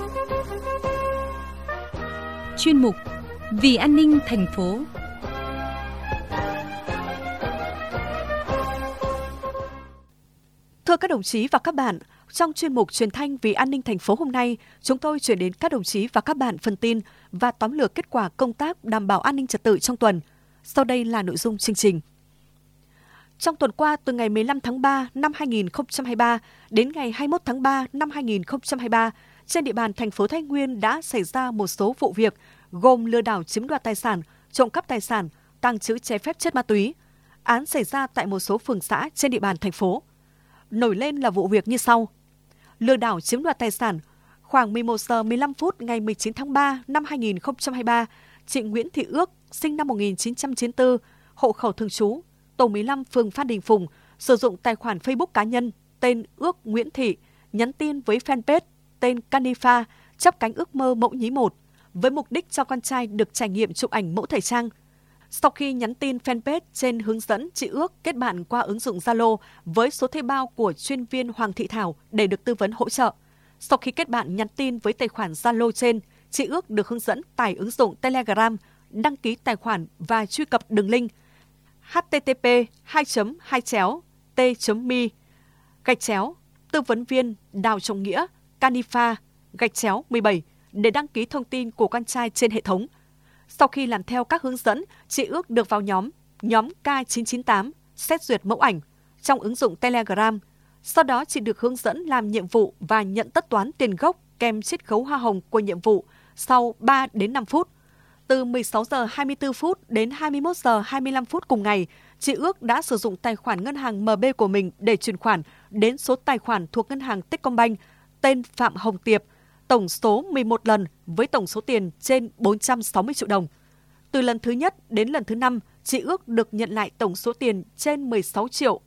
Chuyên mục Vì an ninh thành phố. Thưa các đồng chí và các bạn, trong chuyên mục Truyền thanh Vì an ninh thành phố hôm nay, chúng tôi chuyển đến các đồng chí và các bạn phần tin và tóm lược kết quả công tác đảm bảo an ninh trật tự trong tuần. Sau đây là nội dung chương trình. Trong tuần qua, từ ngày 15 tháng 3 năm 2023 đến ngày 21 tháng 3 năm 2023, trên địa bàn thành phố Thái Nguyên đã xảy ra một số vụ việc gồm lừa đảo chiếm đoạt tài sản, trộm cắp tài sản, tàng trữ trái phép chất ma túy. Án xảy ra tại một số phường xã trên địa bàn thành phố. Nổi lên là vụ việc như sau. Lừa đảo chiếm đoạt tài sản, khoảng 11 giờ 15 phút ngày 19 tháng 3 năm 2023, chị Nguyễn Thị Ước, sinh năm 1994, hộ khẩu thường trú, tổ 15 phường Phan Đình Phùng, sử dụng tài khoản Facebook cá nhân tên Ước Nguyễn Thị, nhắn tin với fanpage tên Canifa, chắp cánh ước mơ mẫu nhí 1, với mục đích cho con trai được trải nghiệm chụp ảnh mẫu thời trang. Sau khi nhắn tin fanpage trên hướng dẫn chị Ước kết bạn qua ứng dụng Zalo với số thuê bao của chuyên viên Hoàng Thị Thảo để được tư vấn hỗ trợ. Sau khi kết bạn nhắn tin với tài khoản Zalo trên, chị Ước được hướng dẫn tải ứng dụng Telegram, đăng ký tài khoản và truy cập đường link http://t.me/tư vấn viên Đào Trọng Nghĩa Canifa-17 để đăng ký thông tin của con trai trên hệ thống. Sau khi làm theo các hướng dẫn, chị Ước được vào nhóm K998 xét duyệt mẫu ảnh trong ứng dụng Telegram. Sau đó chị được hướng dẫn làm nhiệm vụ và nhận tất toán tiền gốc kèm chiết khấu hoa hồng của nhiệm vụ sau 3 đến 5 phút. Từ 16 giờ 24 phút đến 21 giờ 25 phút cùng ngày, chị Ước đã sử dụng tài khoản ngân hàng MB của mình để chuyển khoản đến số tài khoản thuộc ngân hàng Techcombank tên Phạm Hồng Tiệp, tổng số 11 lần với tổng số tiền trên 460 triệu đồng. Từ lần thứ nhất đến lần thứ 5, chị Ước được nhận lại tổng số tiền trên 16 triệu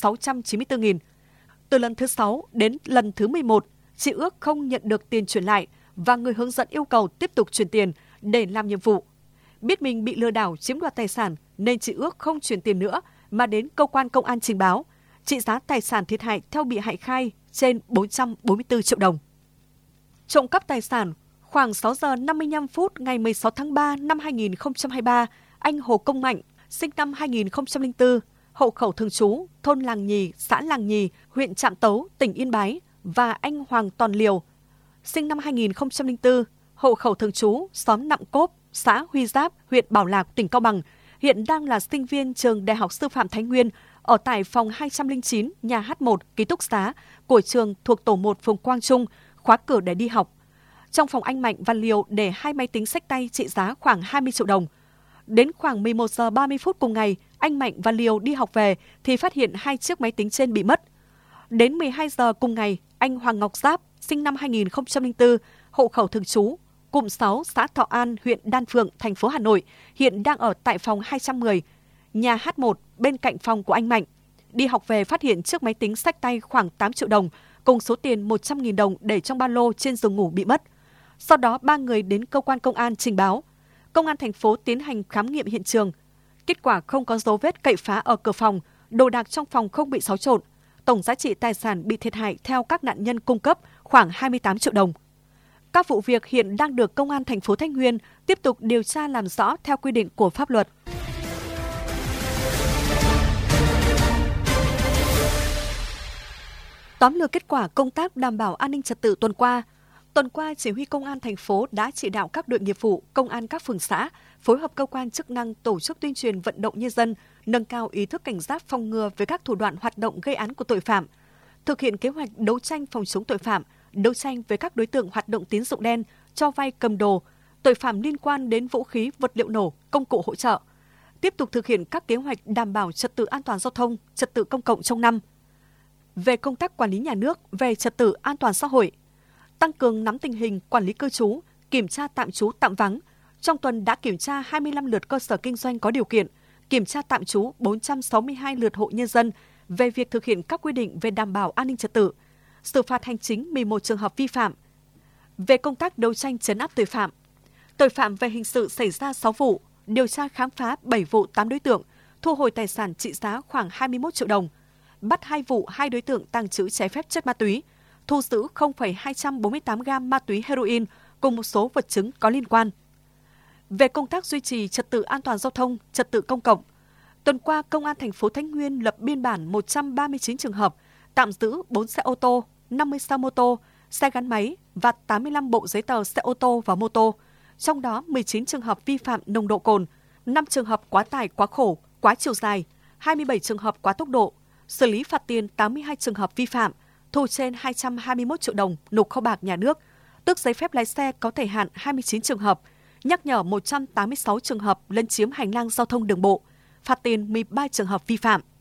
694 nghìn. Từ lần thứ 6 đến lần thứ 11, chị Ước không nhận được tiền chuyển lại và người hướng dẫn yêu cầu tiếp tục chuyển tiền để làm nhiệm vụ. Biết mình bị lừa đảo chiếm đoạt tài sản nên chị Ước không chuyển tiền nữa mà đến cơ quan công an trình báo. Trị giá tài sản thiệt hại theo bị hại khai trên 444 triệu đồng. Trộm cắp tài sản, khoảng 6 giờ 55 phút ngày 16 tháng 3 năm 2023, anh Hồ Công Mạnh, sinh năm 2004, hộ khẩu thường trú, thôn Làng Nhì, xã Làng Nhì, huyện Trạm Tấu, tỉnh Yên Bái, và anh Hoàng Toàn Liều, sinh năm 2004, hộ khẩu thường trú, xóm Nạm Cốp, xã Huy Giáp, huyện Bảo Lạc, tỉnh Cao Bằng, hiện đang là sinh viên trường Đại học Sư phạm Thái Nguyên, ở tại phòng 209, nhà H1, ký túc xá của trường thuộc tổ 1 phường Quang Trung, khóa cửa để đi học. Trong phòng anh Mạnh và Liều để 2 máy tính xách tay trị giá khoảng 20 triệu đồng. Đến khoảng 11 giờ 30 phút cùng ngày, anh Mạnh và Liều đi học về thì phát hiện 2 chiếc máy tính trên bị mất. Đến 12 giờ cùng ngày, anh Hoàng Ngọc Giáp, sinh năm 2004, hộ khẩu thường trú, cụm 6, xã Thọ An, huyện Đan Phượng, thành phố Hà Nội, hiện đang ở tại phòng 210, nhà H1 bên cạnh phòng của anh Mạnh. Đi học về phát hiện chiếc máy tính xách tay khoảng 8 triệu đồng, cùng số tiền 100.000 đồng để trong ba lô trên giường ngủ bị mất. Sau đó 3 người đến cơ quan công an trình báo. Công an thành phố tiến hành khám nghiệm hiện trường. Kết quả không có dấu vết cậy phá ở cửa phòng, đồ đạc trong phòng không bị xáo trộn. Tổng giá trị tài sản bị thiệt hại theo các nạn nhân cung cấp khoảng 28 triệu đồng. Các vụ việc hiện đang được Công an thành phố Thái Nguyên tiếp tục điều tra làm rõ theo quy định của pháp luật. Tóm lược kết quả công tác đảm bảo an ninh trật tự tuần qua. Tuần qua, Chỉ huy Công an thành phố đã chỉ đạo các đội nghiệp vụ, công an các phường xã phối hợp cơ quan chức năng tổ chức tuyên truyền vận động nhân dân nâng cao ý thức cảnh giác phòng ngừa về các thủ đoạn hoạt động gây án của tội phạm, thực hiện kế hoạch đấu tranh phòng chống tội phạm, đấu tranh với các đối tượng hoạt động tín dụng đen, cho vay cầm đồ, tội phạm liên quan đến vũ khí, vật liệu nổ, công cụ hỗ trợ. Tiếp tục thực hiện các kế hoạch đảm bảo trật tự an toàn giao thông, trật tự công cộng trong năm. Về công tác quản lý nhà nước về trật tự an toàn xã hội, tăng cường nắm tình hình quản lý cư trú, kiểm tra tạm trú tạm vắng. Trong tuần đã kiểm tra 25 lượt cơ sở kinh doanh có điều kiện, kiểm tra tạm trú 462 lượt hộ nhân dân về việc thực hiện các quy định về đảm bảo an ninh trật tự, xử phạt hành chính 11 trường hợp vi phạm. Về công tác đấu tranh trấn áp tội phạm về hình sự xảy ra 6 vụ, điều tra khám phá 7 vụ 8 đối tượng, thu hồi tài sản trị giá khoảng 21 triệu đồng, bắt 2 vụ 2 đối tượng tàng trữ trái phép chất ma túy, thu giữ 0,248 gam ma túy heroin cùng một số vật chứng có liên quan. Về công tác duy trì trật tự an toàn giao thông, trật tự công cộng, tuần qua, Công an thành phố Thái Nguyên lập biên bản 139 trường hợp, tạm giữ 4 xe ô tô, 50 xe mô tô, xe gắn máy và 85 bộ giấy tờ xe ô tô và mô tô. Trong đó 19 trường hợp vi phạm nồng độ cồn, 5 trường hợp quá tải quá khổ, quá chiều dài, 27 trường hợp quá tốc độ, xử lý phạt tiền 82 trường hợp vi phạm, thu trên 221 triệu đồng nộp kho bạc nhà nước, tước giấy phép lái xe có thời hạn 29 trường hợp, nhắc nhở 186 trường hợp lấn chiếm hành lang giao thông đường bộ, phạt tiền 13 trường hợp vi phạm.